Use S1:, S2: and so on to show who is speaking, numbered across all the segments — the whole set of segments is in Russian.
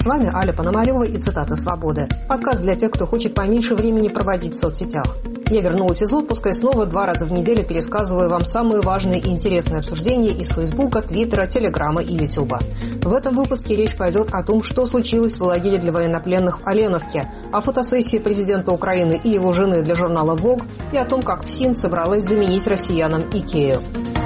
S1: С вами Аля Пономарева и «Цитаты свободы». Подкаст для тех, кто хочет поменьше времени проводить в соцсетях. Я вернулась из отпуска и снова 2 раза в неделю пересказываю вам самые важные и интересные обсуждения из Фейсбука, Твиттера, Телеграма и Ютуба. В этом выпуске речь пойдет о том, что случилось в лагере для военнопленных в Оленовке, о фотосессии президента Украины и его жены для журнала Vogue и о том, как ФСИН собралась заменить россиянам Икею.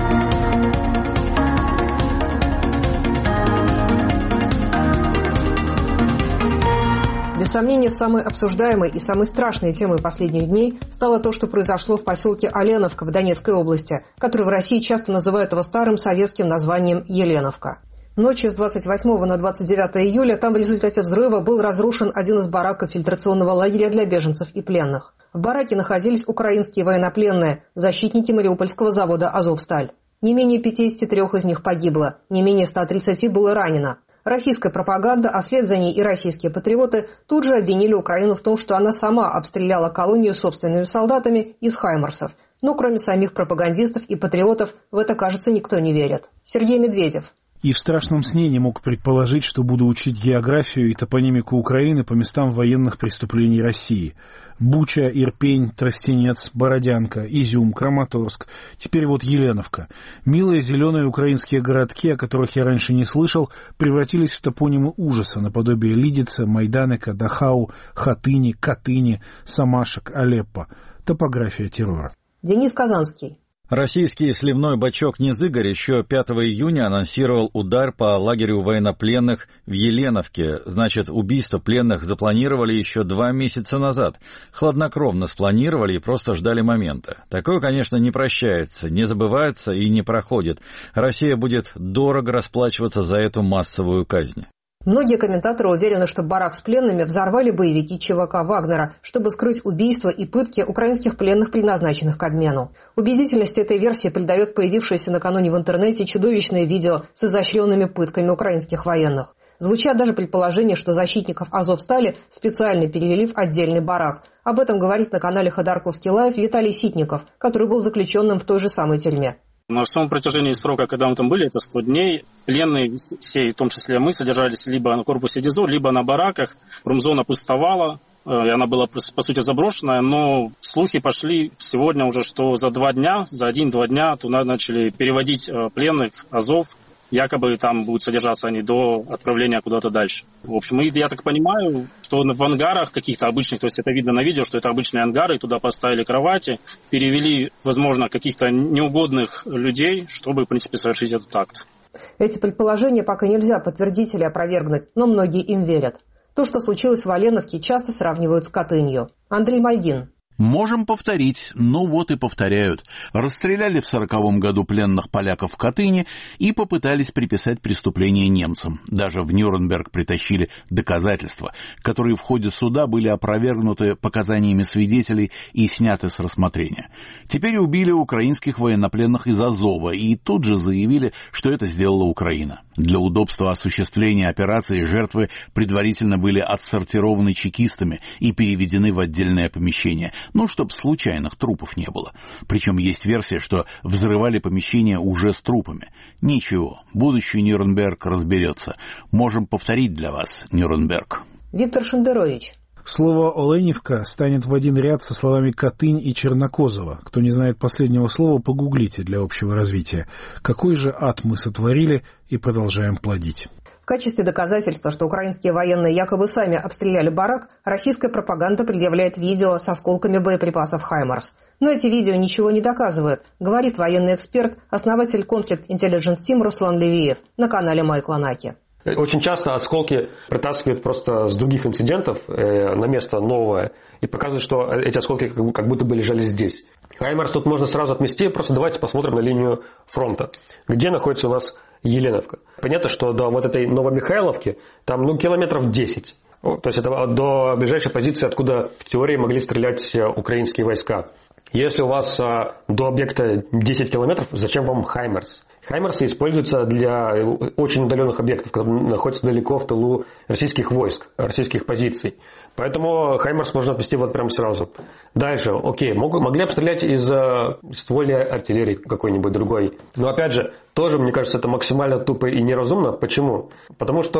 S1: Без сомнения, самой обсуждаемой и самой страшной темой последних дней стало то, что произошло в поселке Оленовка в Донецкой области, который в России часто называют его старым советским названием Еленовка. Ночью с 28 на 29 июля там в результате взрыва был разрушен один из бараков фильтрационного лагеря для беженцев и пленных. В бараке находились украинские военнопленные, защитники Мариупольского завода «Азовсталь». Не менее 53 из них погибло, не менее 130 было ранено. Российская пропаганда, а вслед за ней и российские патриоты тут же обвинили Украину в том, что она сама обстреляла колонию собственными солдатами из «Хаймарсов». Но кроме самих пропагандистов и патриотов в это, кажется, никто не верит. Сергей Медведев.
S2: И в страшном сне не мог предположить, что буду учить географию и топонимику Украины по местам военных преступлений России. Буча, Ирпень, Тростенец, Бородянка, Изюм, Краматорск. Теперь вот Еленовка. Милые зеленые украинские городки, о которых я раньше не слышал, превратились в топонимы ужаса, наподобие Лидица, Майданека, Дахау, Хатыни, Катыни, Самашек, Алеппо. Топография террора.
S1: Денис Казанский.
S3: Российский сливной бачок «Незыгорь» еще 5 июня анонсировал удар по лагерю военнопленных в Еленовке. Значит, убийство пленных запланировали еще 2 месяца назад. Хладнокровно спланировали и просто ждали момента. Такое, конечно, не прощается, не забывается и не проходит. Россия будет дорого расплачиваться за эту массовую казнь.
S1: Многие комментаторы уверены, что барак с пленными взорвали боевики ЧВК «Вагнера», чтобы скрыть убийства и пытки украинских пленных, предназначенных к обмену. Убедительность этой версии придает появившееся накануне в интернете чудовищное видео с изощренными пытками украинских военных. Звучат даже предположения, что защитников «Азовстали» специально перевели в отдельный барак. Об этом говорит на канале Ходорковский Лайв Виталий Ситников, который был заключенным в той же самой тюрьме.
S4: На всем протяжении срока, когда мы там были, это 100 дней, пленные, все, в том числе мы, содержались либо на корпусе ДИЗО, либо на бараках. Промзона пустовала, и она была, по сути, заброшенная, но слухи пошли сегодня уже, что за 2 дня, за 1-2 дня туда начали переводить пленных Азов. Якобы там будут содержаться они до отправления куда-то дальше. В общем, я так понимаю, что в ангарах каких-то обычных, то есть это видно на видео, что это обычные ангары, туда поставили кровати, перевели, возможно, каких-то неугодных людей, чтобы, в принципе, совершить этот акт.
S1: Эти предположения пока нельзя подтвердить или опровергнуть, но многие им верят. То, что случилось в Оленовке, часто сравнивают с Катынью. Андрей Мальгин.
S5: Можем повторить, ну вот и повторяют. Расстреляли в 1940 году пленных поляков в Катыни и попытались приписать преступление немцам. Даже в Нюрнберг притащили доказательства, которые в ходе суда были опровергнуты показаниями свидетелей и сняты с рассмотрения. Теперь убили украинских военнопленных из Азова и тут же заявили, что это сделала Украина. Для удобства осуществления операции жертвы предварительно были отсортированы чекистами и переведены в отдельное помещение, чтобы случайных трупов не было. Причем есть версия, что взрывали помещение уже с трупами. Ничего, будущий Нюрнберг разберется. Можем повторить для вас Нюрнберг.
S1: Виктор Шендерович.
S2: Слово «Оленевка» станет в один ряд со словами «Катынь» и «Чернокозово». Кто не знает последнего слова, погуглите для общего развития. Какой же ад мы сотворили и продолжаем плодить.
S1: В качестве доказательства, что украинские военные якобы сами обстреляли барак, российская пропаганда предъявляет видео с осколками боеприпасов «Хаймарс». Но эти видео ничего не доказывают, говорит военный эксперт, основатель Conflict Intelligence Team Руслан Левиев на канале Майкла Наки.
S6: Очень часто осколки притаскивают просто с других инцидентов на место новое и показывают, что эти осколки как будто бы лежали здесь. Хаймарс тут можно сразу отмести, просто давайте посмотрим на линию фронта. Где находится у нас Еленовка? Понятно, что до вот этой Новомихайловки там километров 10. То есть это до ближайшей позиции, откуда в теории могли стрелять украинские войска. Если у вас до объекта 10 километров, зачем вам Хаймарс? Хаймарсы используются для очень удаленных объектов, которые находятся далеко в тылу российских войск, российских позиций. Поэтому Хаймарс можно отвести вот прям сразу. Дальше, окей, могли обстрелять из ствольной артиллерии какой-нибудь другой. Но опять же, тоже, мне кажется, это максимально тупо и неразумно. Почему? Потому что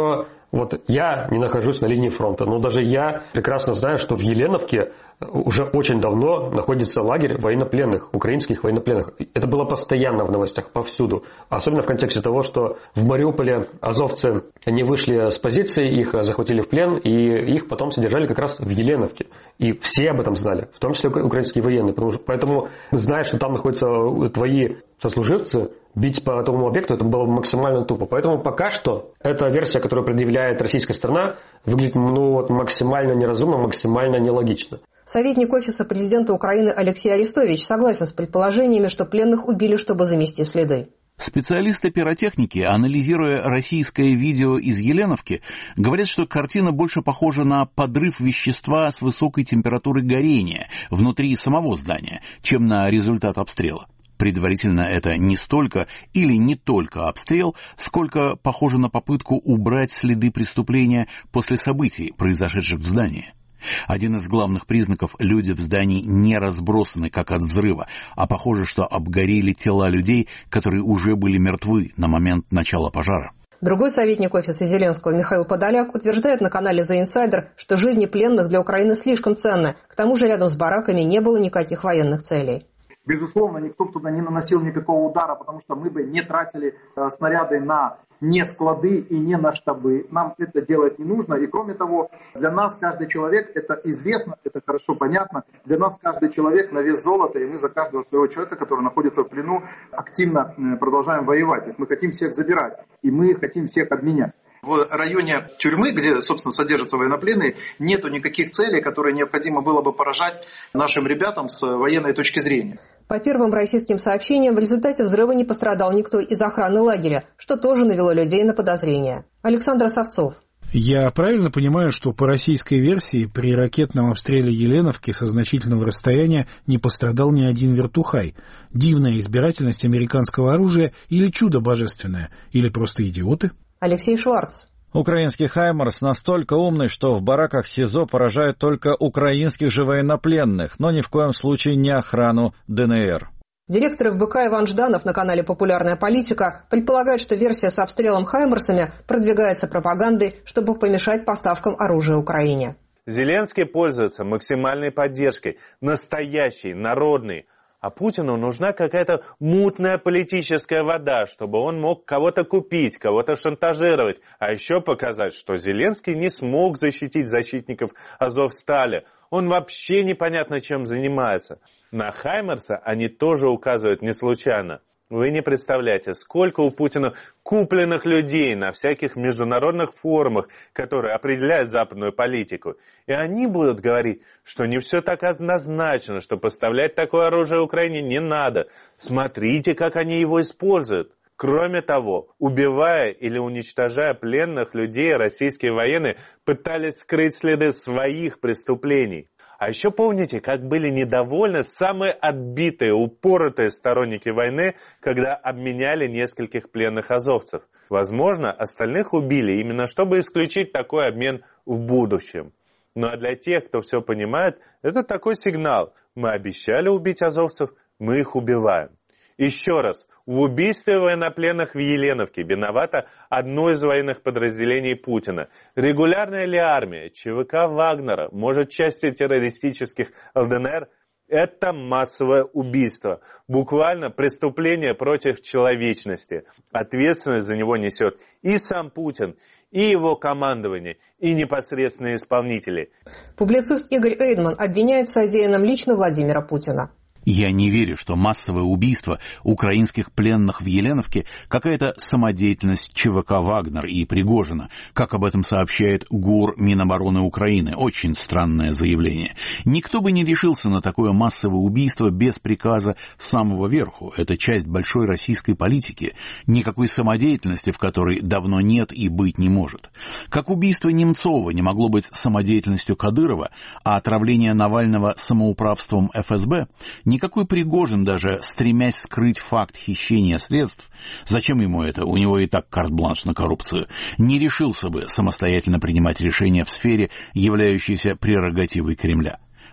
S6: Вот я не нахожусь на линии фронта, но даже я прекрасно знаю, что в Еленовке уже очень давно находится лагерь военнопленных, украинских военнопленных. Это было постоянно в новостях, повсюду. Особенно в контексте того, что в Мариуполе азовцы не вышли с позиции, их захватили в плен, и их потом содержали как раз в Еленовке. И все об этом знали, в том числе украинские военные. Поэтому, зная, что там находятся твои сослуживцы, бить по такому объекту, это было максимально тупо. Поэтому пока что эта версия, которую предъявляет российская сторона, выглядит максимально неразумно, максимально нелогично.
S1: Советник Офиса президента Украины Алексей Арестович согласен с предположениями, что пленных убили, чтобы замести следы.
S5: Специалисты пиротехники, анализируя российское видео из Еленовки, говорят, что картина больше похожа на подрыв вещества с высокой температурой горения внутри самого здания, чем на результат обстрела. Предварительно это не столько или не только обстрел, сколько похоже на попытку убрать следы преступления после событий, произошедших в здании. Один из главных признаков – люди в здании не разбросаны, как от взрыва, а похоже, что обгорели тела людей, которые уже были мертвы на момент начала пожара.
S1: Другой советник Офиса Зеленского Михаил Подоляк утверждает на канале The Insider, что жизни пленных для Украины слишком ценны. К тому же рядом с бараками не было никаких военных целей.
S7: Безусловно, никто туда не наносил никакого удара, потому что мы бы не тратили снаряды на не склады и не на штабы. Нам это делать не нужно. И кроме того, для нас каждый человек, это известно, это хорошо понятно, для нас каждый человек на вес золота, и мы за каждого своего человека, который находится в плену, активно продолжаем воевать. То есть мы хотим всех забирать, и мы хотим всех обменять. В районе тюрьмы, где, собственно, содержатся военнопленные, нету никаких целей, которые необходимо было бы поражать нашим ребятам с военной точки зрения.
S1: По первым российским сообщениям, в результате взрыва не пострадал никто из охраны лагеря, что тоже навело людей на подозрения. Александр Савцов.
S2: Я правильно понимаю, что по российской версии при ракетном обстреле Еленовки со значительного расстояния не пострадал ни один вертухай? Дивная избирательность американского оружия или чудо божественное? Или просто идиоты?
S1: Алексей Шварц.
S3: Украинский «Хаймарс» настолько умный, что в бараках СИЗО поражает только украинских же военнопленных, но ни в коем случае не охрану ДНР.
S1: Директор ФБК Иван Жданов на канале «Популярная политика» предполагает, что версия с обстрелом «Хаймарсами» продвигается пропагандой, чтобы помешать поставкам оружия Украине.
S8: Зеленский пользуется максимальной поддержкой, настоящей, народной. А Путину нужна какая-то мутная политическая вода, чтобы он мог кого-то купить, кого-то шантажировать. А еще показать, что Зеленский не смог защитить защитников Азовстали. Он вообще непонятно чем занимается. На «Хаймарса» они тоже указывают не случайно. Вы не представляете, сколько у Путина купленных людей на всяких международных форумах, которые определяют западную политику. И они будут говорить, что не все так однозначно, что поставлять такое оружие Украине не надо. Смотрите, как они его используют. Кроме того, убивая или уничтожая пленных людей, российские военные пытались скрыть следы своих преступлений. А еще помните, как были недовольны самые отбитые, упоротые сторонники войны, когда обменяли нескольких пленных азовцев. Возможно, остальных убили именно чтобы исключить такой обмен в будущем. Ну а для тех, кто все понимает, это такой сигнал. Мы обещали убить азовцев, мы их убиваем. Еще раз, в убийстве военнопленных в Еленовке виновато одно из военных подразделений Путина. Регулярная ли армия, ЧВК Вагнера, может, части террористических ЛДНР? Это массовое убийство. Буквально преступление против человечности. Ответственность за него несет и сам Путин, и его командование, и непосредственные исполнители.
S1: Публицист Игорь Эйдман обвиняет в содеянном лично Владимира Путина.
S5: Я не верю, что массовое убийство украинских пленных в Еленовке – какая-то самодеятельность ЧВК «Вагнер» и Пригожина, как об этом сообщает ГУР Минобороны Украины. Очень странное заявление. Никто бы не решился на такое массовое убийство без приказа самого верху. Это часть большой российской политики. Никакой самодеятельности, в которой давно нет и быть не может. Как убийство Немцова не могло быть самодеятельностью Кадырова, а отравление Навального самоуправством ФСБ – никакой Пригожин, даже стремясь скрыть факт хищения средств, зачем ему это, у него и так карт-бланш на коррупцию, не решился бы самостоятельно принимать решения в сфере, являющейся прерогативой Кремля.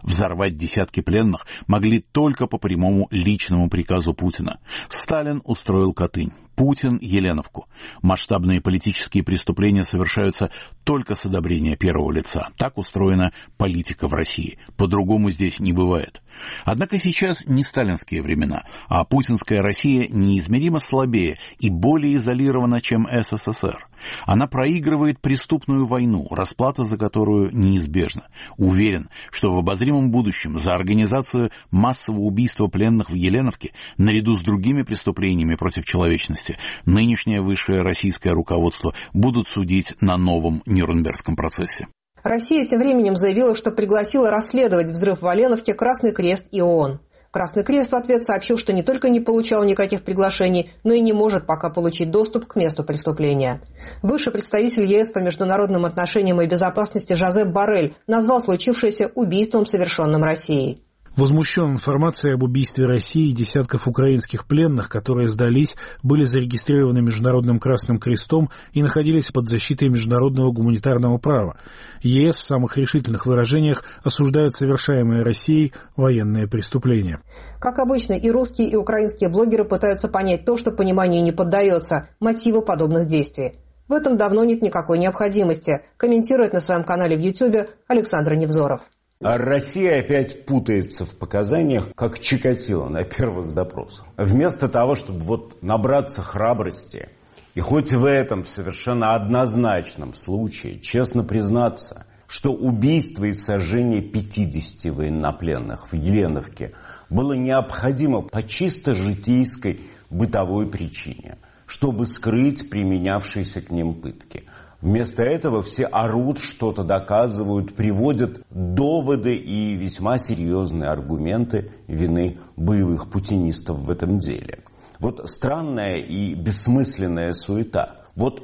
S5: Взорвать десятки пленных могли только по прямому личному приказу Путина. Сталин устроил Катынь, Путин — Еленовку. Масштабные политические преступления совершаются только с одобрения первого лица. Так устроена политика в России. По-другому здесь не бывает. Однако сейчас не сталинские времена, а путинская Россия неизмеримо слабее и более изолирована, чем СССР. Она проигрывает преступную войну, расплата за которую неизбежна. Уверен, что в обозримом будущем за организацию массового убийства пленных в Еленовке, наряду с другими преступлениями против человечности, нынешнее высшее российское руководство будут судить на новом Нюрнбергском процессе.
S1: Россия тем временем заявила, что пригласила расследовать взрыв в Оленовке Красный Крест и ООН. Красный Крест в ответ сообщил, что не только не получал никаких приглашений, но и не может пока получить доступ к месту преступления. Высший представитель ЕС по международным отношениям и безопасности Жозеп Боррель назвал случившееся убийством, совершенным Россией.
S2: Возмущен информацией об убийстве России десятков украинских пленных, которые сдались, были зарегистрированы Международным Красным Крестом и находились под защитой международного гуманитарного права. ЕС в самых решительных выражениях осуждает совершаемые Россией военные преступления.
S1: Как обычно, и русские, и украинские блогеры пытаются понять то, что пониманию не поддается – мотивы подобных действий. В этом давно нет никакой необходимости, комментирует на своем канале в YouTube Александр Невзоров.
S9: А Россия опять путается в показаниях, как Чикатило на первых допросах. Вместо того, чтобы набраться храбрости и хоть в этом совершенно однозначном случае честно признаться, что убийство и сожжение 50 военнопленных в Еленовке было необходимо по чисто житейской бытовой причине, чтобы скрыть применявшиеся к ним пытки. Вместо этого все орут, что-то доказывают, приводят доводы и весьма серьезные аргументы вины боевых путинистов в этом деле. Странная и бессмысленная суета.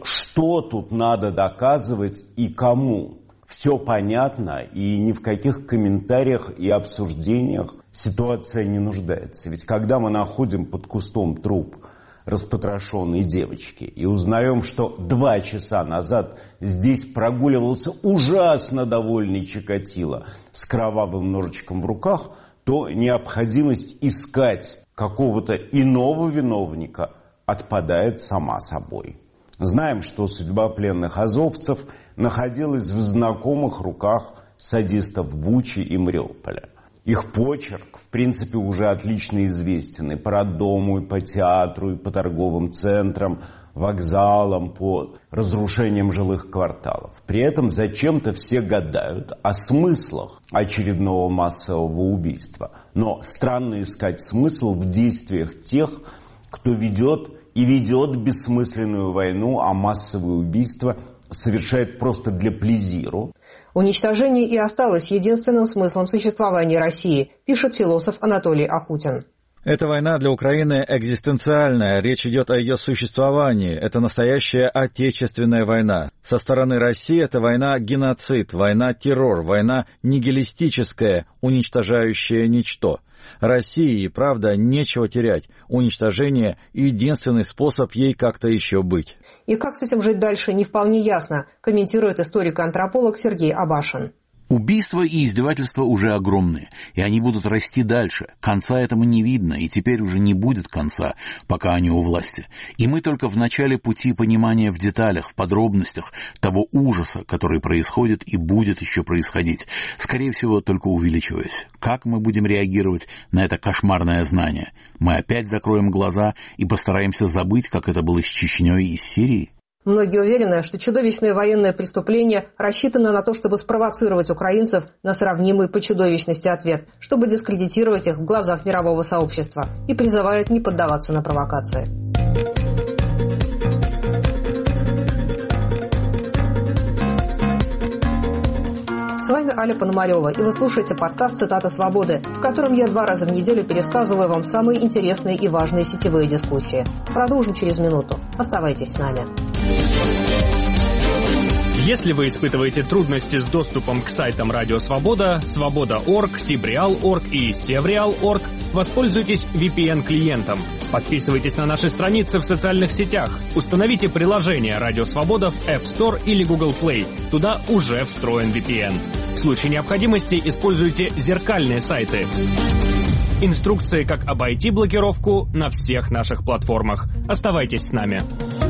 S9: Что тут надо доказывать и кому? Все понятно, и ни в каких комментариях и обсуждениях ситуация не нуждается. Ведь когда мы находим под кустом труп распотрошенной девочки и узнаем, что 2 часа назад здесь прогуливался ужасно довольный Чикатило с кровавым ножичком в руках, то необходимость искать какого-то иного виновника отпадает сама собой. Знаем, что судьба пленных азовцев находилась в знакомых руках садистов Бучи и Мариуполя. Их почерк, в принципе, уже отлично известен и по роддому, и по театру, и по торговым центрам, вокзалам, по разрушениям жилых кварталов. При этом зачем-то все гадают о смыслах очередного массового убийства. Но странно искать смысл в действиях тех, кто ведет бессмысленную войну, а массовые убийства совершает просто для плезиру.
S1: Уничтожение и осталось единственным смыслом существования России, пишет философ Анатолий Ахутин.
S3: Эта война для Украины экзистенциальная, речь идет о ее существовании. Это настоящая отечественная война. Со стороны России это война-геноцид, война-террор, война нигилистическая, уничтожающая ничто. России, правда, нечего терять. Уничтожение – единственный способ ей как-то еще быть.
S1: И как с этим жить дальше, не вполне ясно, комментирует историк-антрополог Сергей Абашин.
S5: Убийства и издевательства уже огромные, и они будут расти дальше. Конца этому не видно, и теперь уже не будет конца, пока они у власти. И мы только в начале пути понимания в деталях, в подробностях того ужаса, который происходит и будет еще происходить, скорее всего, только увеличиваясь. Как мы будем реагировать на это кошмарное знание? Мы опять закроем глаза и постараемся забыть, как это было с Чечней и с Сирией?
S1: Многие уверены, что чудовищное военное преступление рассчитано на то, чтобы спровоцировать украинцев на сравнимый по чудовищности ответ, чтобы дискредитировать их в глазах мирового сообщества, и призывают не поддаваться на провокации. С вами Аля Пономарева, и вы слушаете подкаст «Цитата свободы», в котором я 2 раза в неделю пересказываю вам самые интересные и важные сетевые дискуссии. Продолжим через минуту. Оставайтесь с нами.
S10: Если вы испытываете трудности с доступом к сайтам Радио Свобода, Свобода.орг, Сибреал.орг и Севреал.орг, воспользуйтесь VPN-клиентом. Подписывайтесь на наши страницы в социальных сетях. Установите приложение Радио Свобода в App Store или Google Play. Туда уже встроен VPN. В случае необходимости используйте зеркальные сайты. Инструкции, как обойти блокировку, на всех наших платформах. Оставайтесь с нами.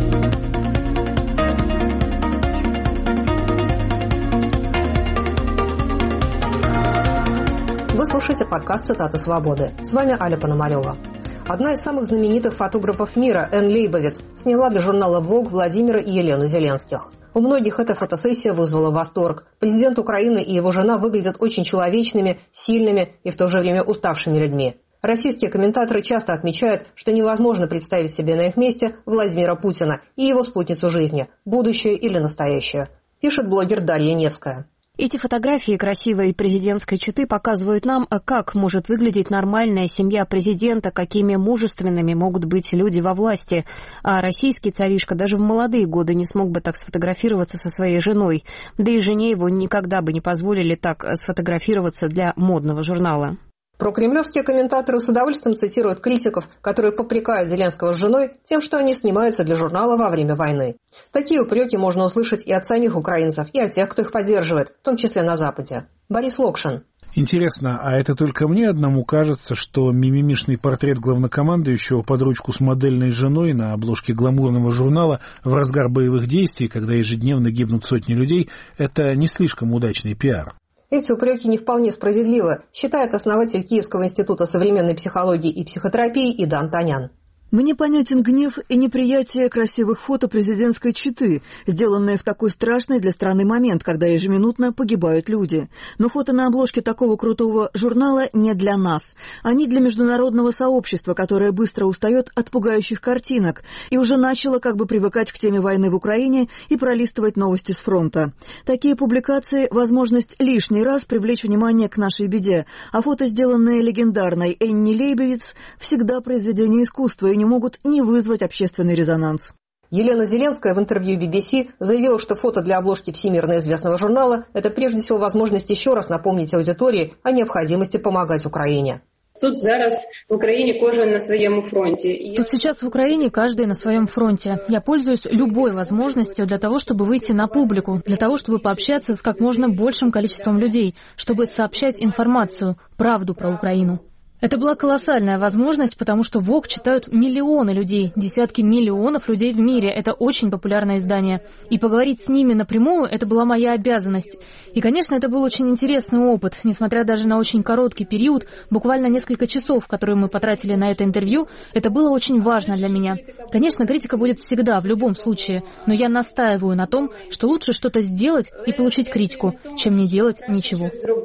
S1: Вы слушаете подкаст «Цитаты свободы». С вами Аля Пономарева. Одна из самых знаменитых фотографов мира, Энн Лейбовиц, сняла для журнала Vogue Владимира и Елену Зеленских. У многих эта фотосессия вызвала восторг. Президент Украины и его жена выглядят очень человечными, сильными и в то же время уставшими людьми. Российские комментаторы часто отмечают, что невозможно представить себе на их месте Владимира Путина и его спутницу жизни, будущее или настоящее, пишет блогер Дарья Невская.
S11: Эти фотографии красивой президентской четы показывают нам, как может выглядеть нормальная семья президента, какими мужественными могут быть люди во власти. А российский царишка даже в молодые годы не смог бы так сфотографироваться со своей женой. Да и жене его никогда бы не позволили так сфотографироваться для модного журнала.
S1: Прокремлевские комментаторы с удовольствием цитируют критиков, которые попрекают Зеленского с женой тем, что они снимаются для журнала во время войны. Такие упреки можно услышать и от самих украинцев, и от тех, кто их поддерживает, в том числе на Западе. Борис Локшин.
S2: Интересно, а это только мне одному кажется, что мимимишный портрет главнокомандующего под ручку с модельной женой на обложке гламурного журнала в разгар боевых действий, когда ежедневно гибнут сотни людей, это не слишком удачный пиар?
S1: Эти упреки не вполне справедливы, считает основатель Киевского института современной психологии и психотерапии Ида Антонян.
S12: Мне понятен гнев и неприятие красивых фото президентской четы, сделанные в такой страшный для страны момент, когда ежеминутно погибают люди. Но фото на обложке такого крутого журнала не для нас. Они для международного сообщества, которое быстро устает от пугающих картинок и уже начало как бы привыкать к теме войны в Украине и пролистывать новости с фронта. Такие публикации – возможность лишний раз привлечь внимание к нашей беде, а фото, сделанные легендарной Энни Лейбовиц, всегда произведение искусства и не могут не вызвать общественный резонанс.
S1: Елена Зеленская в интервью BBC заявила, что фото для обложки всемирно известного журнала – это прежде всего возможность еще раз напомнить аудитории о необходимости помогать Украине.
S13: Тут зараз в Украине кожен на своем фронте.
S14: Тут сейчас в Украине каждый на своем фронте. Я пользуюсь любой возможностью для того, чтобы выйти на публику, для того, чтобы пообщаться с как можно большим количеством людей, чтобы сообщать информацию, правду про Украину. Это была колоссальная возможность, потому что Vogue читают миллионы людей, десятки миллионов людей в мире. Это очень популярное издание. И поговорить с ними напрямую – это была моя обязанность. И, конечно, это был очень интересный опыт. Несмотря даже на очень короткий период, буквально несколько часов, которые мы потратили на это интервью, это было очень важно для меня. Конечно, критика будет всегда, в любом случае. Но я настаиваю на том, что лучше что-то сделать и получить критику, чем не делать ничего.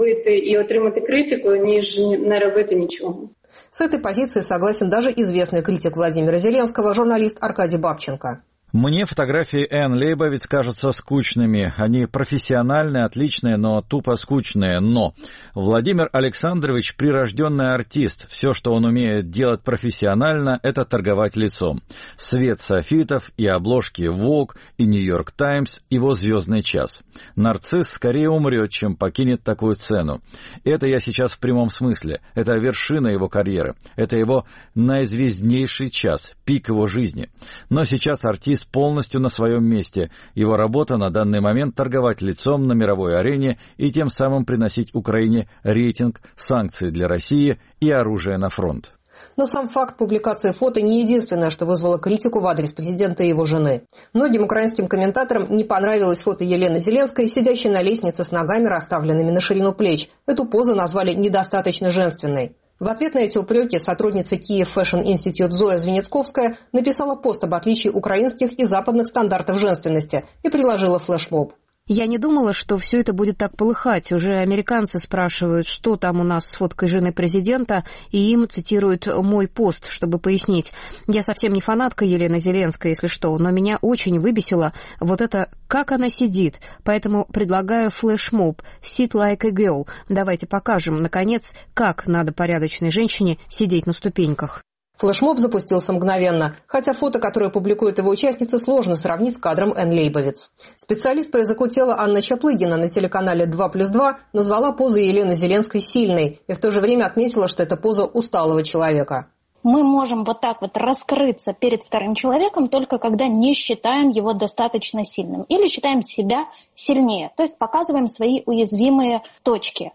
S13: И отримати критику, ніж не робити нічого.
S1: С этой позицией согласен даже известный критик Владимира Зеленского, журналист Аркадий Бабченко.
S3: Мне фотографии Энн Лейбовиц кажутся скучными. Они профессиональные, отличные, но тупо скучные. Но Владимир Александрович прирожденный артист. Все, что он умеет делать профессионально, это торговать лицом. Свет софитов и обложки Vogue и New York Times – его звездный час. Нарцисс скорее умрет, чем покинет такую сцену. Это я сейчас в прямом смысле. Это вершина его карьеры. Это его наизвезднейший час, пик его жизни. Но сейчас артист полностью на своем месте. Его работа на данный момент торговать лицом на мировой арене и тем самым приносить Украине рейтинг, санкции для России и оружие на фронт.
S1: Но сам факт публикации фото не единственное, что вызвало критику в адрес президента и его жены. Многим украинским комментаторам не понравилось фото Елены Зеленской, сидящей на лестнице с ногами, расставленными на ширину плеч. Эту позу назвали недостаточно женственной. В ответ на эти упреки сотрудница Kyiv Fashion Institute Зоя Звенецковская написала пост об отличии украинских и западных стандартов женственности и приложила флешмоб.
S11: Я не думала, что все это будет так полыхать. Уже американцы спрашивают, что там у нас с фоткой жены президента, и им цитируют мой пост, чтобы пояснить. Я совсем не фанатка Елены Зеленской, если что, но меня очень выбесило вот это, как она сидит. Поэтому предлагаю флешмоб «Sit like a girl». Давайте покажем, наконец, как надо порядочной женщине сидеть на ступеньках.
S1: Флешмоб запустился мгновенно, хотя фото, которое публикуют его участницы, сложно сравнить с кадром Энн Лейбовиц. Специалист по языку тела Анна Чаплыгина на телеканале 2+2 назвала позу Елены Зеленской сильной и в то же время отметила, что это поза усталого человека.
S15: Мы можем вот так вот раскрыться перед вторым человеком только когда не считаем его достаточно сильным или считаем себя сильнее, то есть показываем свои уязвимые точки.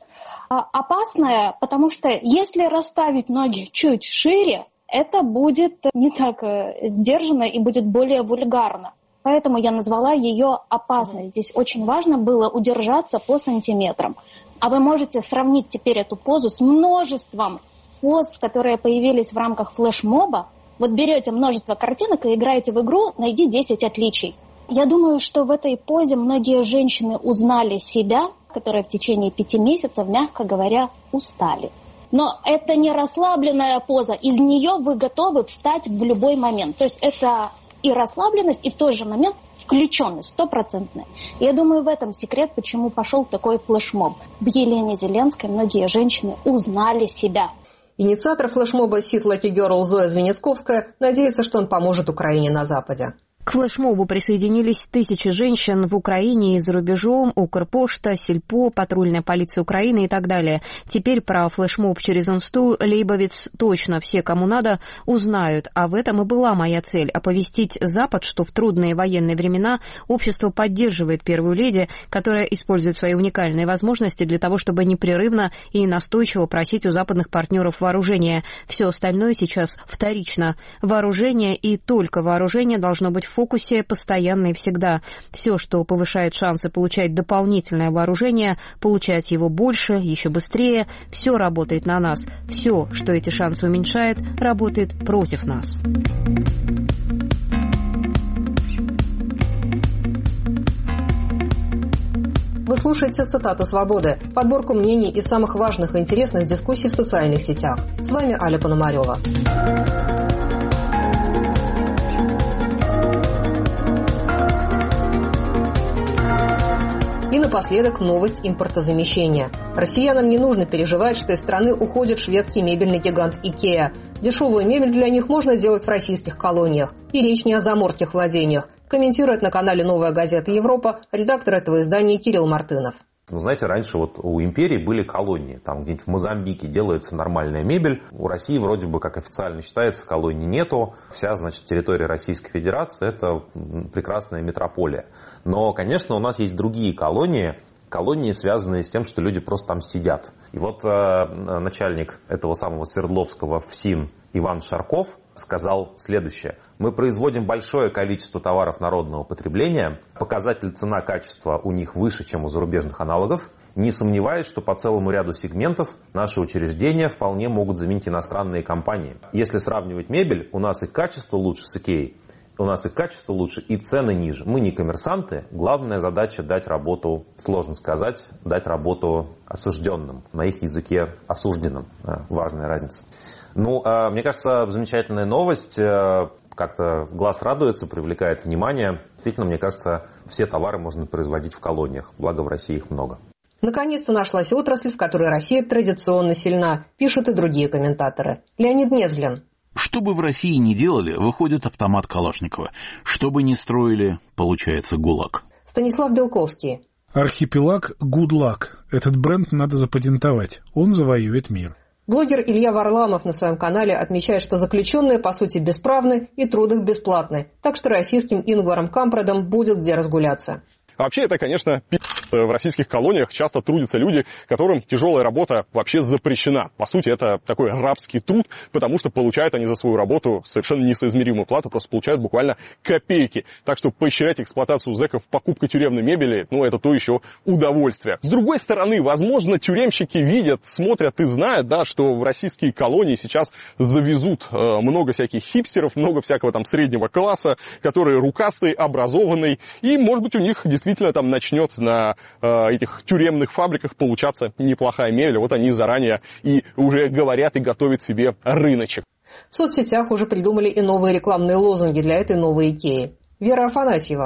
S15: Опасное, потому что если расставить ноги чуть шире, это будет не так сдержанно и будет более вульгарно. Поэтому я назвала ее опасной. Здесь очень важно было удержаться по сантиметрам. А вы можете сравнить теперь эту позу с множеством поз, которые появились в рамках флешмоба. Вот берете множество картинок и играете в игру «Найди 10 отличий». Я думаю, что в этой позе многие женщины узнали себя, которые в течение 5 месяцев, мягко говоря, устали. Но это не расслабленная поза, из нее вы готовы встать в любой момент. То есть это и расслабленность, и в тот же момент включенность, 100%. Я думаю, в этом секрет, почему пошел такой флешмоб. В Елене Зеленской многие женщины узнали себя.
S1: Инициатор флешмоба «Sit Like a Girl» Зоя Звенецковская надеется, что он поможет Украине на Западе.
S11: К флешмобу присоединились тысячи женщин в Украине и за рубежом, Укрпошта, Сельпо, патрульная полиция Украины и так далее. Теперь про флешмоб через Инсту Лейбовиц точно все, кому надо, узнают. А в этом и была моя цель – оповестить Запад, что в трудные военные времена общество поддерживает первую леди, которая использует свои уникальные возможности для того, чтобы непрерывно и настойчиво просить у западных партнеров вооружения. Все остальное сейчас вторично. Вооружение и только вооружение должно быть в фокусе постоянно и всегда. Все, что повышает шансы получать дополнительное вооружение, получать его больше, еще быстрее, все работает на нас. Все, что эти шансы уменьшает, работает против нас.
S1: Вы слушаете «Цитаты свободы», подборку мнений из самых важных и интересных дискуссий в социальных сетях. С вами Аля Пономарева. И напоследок новость импортозамещения. Россиянам не нужно переживать, что из страны уходит шведский мебельный гигант IKEA. Дешевую мебель для них можно делать в российских колониях. И речь не о заморских владениях, комментирует на канале «Новая газета Европа» редактор этого издания Кирилл Мартынов.
S16: Знаете, раньше вот у империи были колонии. Там где-нибудь в Мозамбике делается нормальная мебель. У России вроде бы, как официально считается, колоний нету. Вся, значит, территория Российской Федерации – это прекрасная метрополия. Но, конечно, у нас есть другие колонии, связанные с тем, что люди просто там сидят. И вот начальник этого самого Свердловского ФСИН Иван Шарков сказал следующее. Мы производим большое количество товаров народного потребления. Показатель цена-качество у них выше, чем у зарубежных аналогов. Не сомневаюсь, что по целому ряду сегментов наши учреждения вполне могут заменить иностранные компании. Если сравнивать мебель, у нас и качество лучше с IKEA, у нас и качество лучше, и цены ниже. Мы не коммерсанты. Главная задача дать работу, сложно сказать, дать работу осужденным. На их языке осужденным. Важная разница. Ну, мне кажется, замечательная новость. Как-то глаз радуется, привлекает внимание. Действительно, мне кажется, все товары можно производить в колониях. Благо в России их много.
S1: Наконец-то нашлась отрасль, в которой Россия традиционно сильна, пишут и другие комментаторы. Леонид Невзлин.
S5: Что бы в России ни делали, выходит автомат Калашникова. Что бы ни строили, получается ГУЛАГ.
S1: Станислав Белковский.
S2: Архипелаг Good Luck. Этот бренд надо запатентовать. Он завоюет мир.
S1: Блогер Илья Варламов на своем канале отмечает, что заключенные по сути бесправны и труд их бесплатный. Так что российским Ингваром Кампрадом будет где разгуляться.
S17: Вообще это, конечно, в российских колониях часто трудятся люди, которым тяжелая работа вообще запрещена. По сути, это такой рабский труд, потому что получают они за свою работу совершенно несоизмеримую плату, просто получают буквально копейки. Так что поощрять эксплуатацию зэков покупкой тюремной мебели, это то еще удовольствие. С другой стороны, возможно, тюремщики видят, смотрят и знают, что в российские колонии сейчас завезут много всяких хипстеров, много всякого там среднего класса, которые рукастые, образованные, и, может быть, у них действительно там начнет на этих тюремных фабриках получаться неплохая мебель. Вот они заранее и уже говорят и готовят себе рыночек.
S1: В соцсетях уже придумали и новые рекламные лозунги для этой новой Икеи. Вера Афанасьева.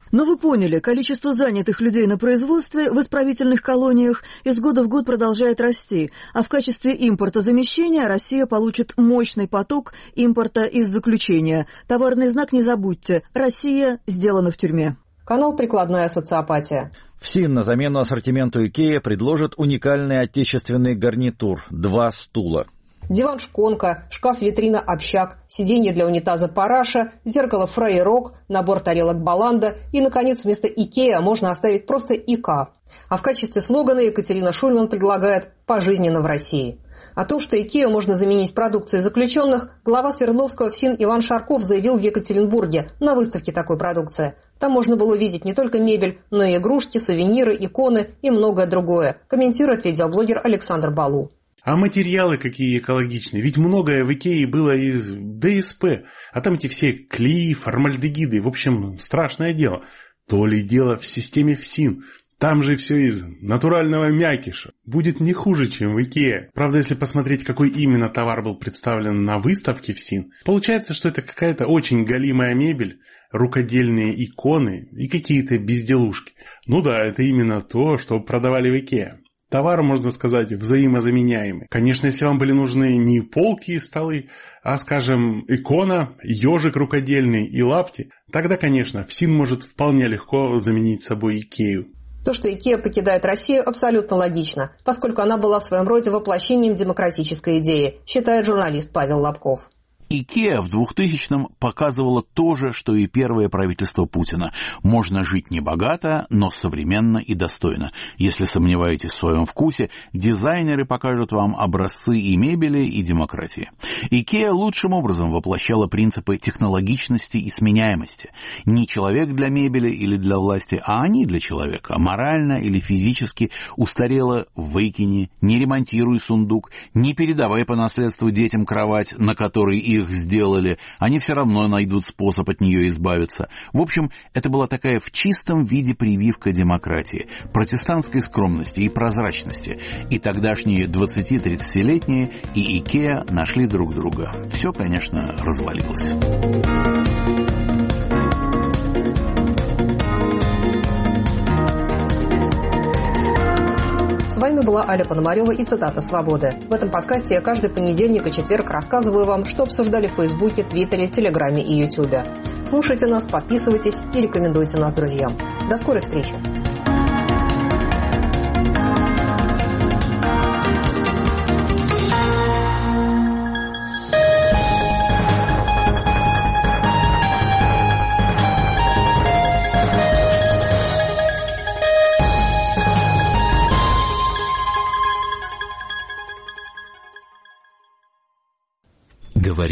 S12: Но вы поняли, количество занятых людей на производстве в исправительных колониях из года в год продолжает расти, а в качестве импортозамещения Россия получит мощный поток импорта из заключения. Товарный знак не забудьте: «Россия сделана в тюрьме».
S1: Канал «Прикладная социопатия».
S3: ФСИН на замену ассортименту IKEA предложит уникальный отечественный гарнитур – 2 стула.
S1: Диван-шконка, шкаф-витрина «Общак», сиденье для унитаза «Параша», зеркало «Фрейрок», набор тарелок «Баланда» и, наконец, вместо «Икеа» можно оставить просто «ИК». А в качестве слогана Екатерина Шульман предлагает «Пожизненно в России». О том, что «Икеа» можно заменить продукцией заключенных, глава Свердловского ФСИН Иван Шарков заявил в Екатеринбурге на выставке такой продукции. Там можно было увидеть не только мебель, но и игрушки, сувениры, иконы и многое другое, комментирует видеоблогер Александр Балу.
S18: А материалы какие экологичные. Ведь многое в Икее было из ДСП. А там эти все клеи, формальдегиды. В общем, страшное дело. То ли дело в системе ФСИН. Там же все из натурального мякиша. Будет не хуже, чем в Икее. Правда, если посмотреть, какой именно товар был представлен на выставке ФСИН, получается, что это какая-то очень галимая мебель, рукодельные иконы и какие-то безделушки. Ну да, это именно то, что продавали в Икее. Товар, можно сказать, взаимозаменяемый. Конечно, если вам были нужны не полки и столы, а, скажем, икона, ежик рукодельный и лапти, тогда, конечно, ФСИН может вполне легко заменить собой Икею.
S1: То, что Икеа покидает Россию, абсолютно логично, поскольку она была в своем роде воплощением демократической идеи, считает журналист Павел Лобков.
S5: Икеа в 2000-м показывала то же, что и первое правительство Путина. Можно жить небогато, но современно и достойно. Если сомневаетесь в своем вкусе, дизайнеры покажут вам образцы и мебели, и демократии. Икеа лучшим образом воплощала принципы технологичности и сменяемости. Не человек для мебели или для власти, а они для человека. Морально или физически устарело — выкини, не ремонтируй сундук, не передавай по наследству детям кровать, на которой их сделали, они все равно найдут способ от нее избавиться. В общем, это была такая в чистом виде прививка демократии, протестантской скромности и прозрачности. И тогдашние 20-30-летние и Икеа нашли друг друга. Все, конечно, развалилось.
S1: С вами была Аля Пономарева и цитата «Свободы». В этом подкасте я каждый понедельник и четверг рассказываю вам, что обсуждали в Фейсбуке, Твиттере, Телеграме и Ютубе. Слушайте нас, подписывайтесь и рекомендуйте нас друзьям. До скорой встречи!